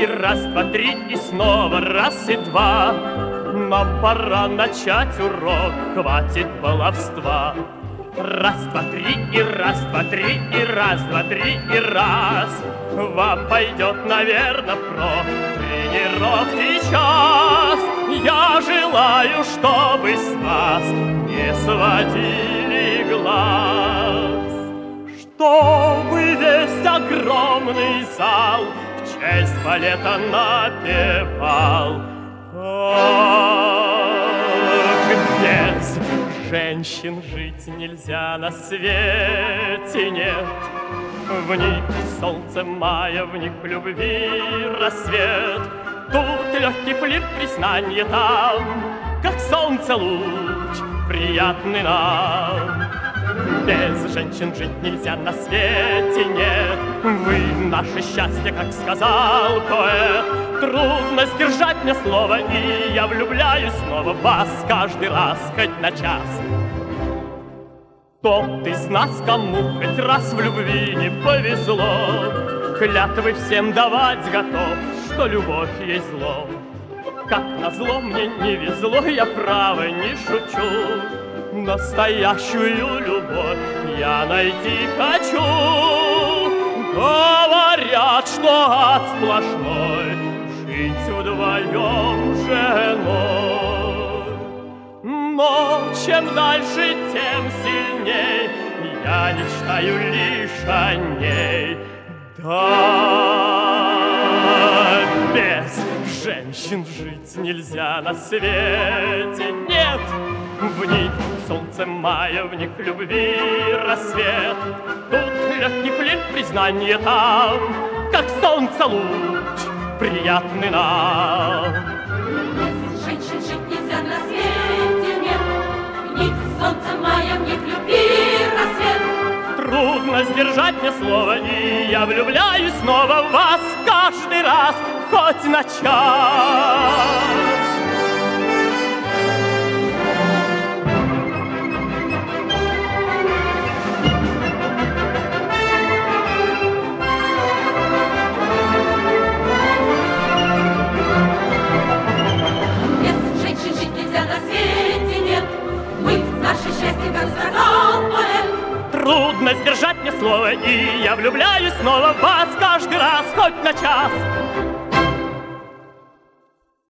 и раз, два, три, и снова раз и два. Нам пора начать урок, хватит баловства. Раз, два, три, и раз, два, три, и раз, два, три, и раз. Вам пойдет, наверное, про тренировки час. Я желаю, чтобы с вас не сводили глаз, чтобы весь огромный зал в честь балета напевал. Ах, без женщин жить нельзя на свете, нет. В них солнце мая, в них любви рассвет. Тут легкий флирт, признанье там, как солнце луч, приятный нам. Без женщин жить нельзя на свете, нет. Вы наше счастье, как сказал поэт. Трудно сдержать мне слово, и я влюбляюсь снова в вас каждый раз, хоть на час. Тот из нас, кому хоть раз в любви не повезло, клятвы всем давать готов, что любовь есть зло. Как назло мне не везло, я право не шучу. Настоящую любовь я найти хочу. Говорят, что ад сплошной жить вдвоем с женой. Но чем дальше, тем сильней я мечтаю лишь о ней. Да, без женщин жить нельзя на свете, нет. В них солнце мая, в них любви рассвет. Тут легкий флирт, признанье там, как солнце луч, приятный нам. Без женщин жить нельзя на свете, нет. В них солнце мая, в них любви рассвет. Трудно сдержать мне слово, и я влюбляюсь снова в вас каждый раз, хоть на час. Трудно сдержать мне слово, и я влюбляюсь снова в вас каждый раз, хоть на час.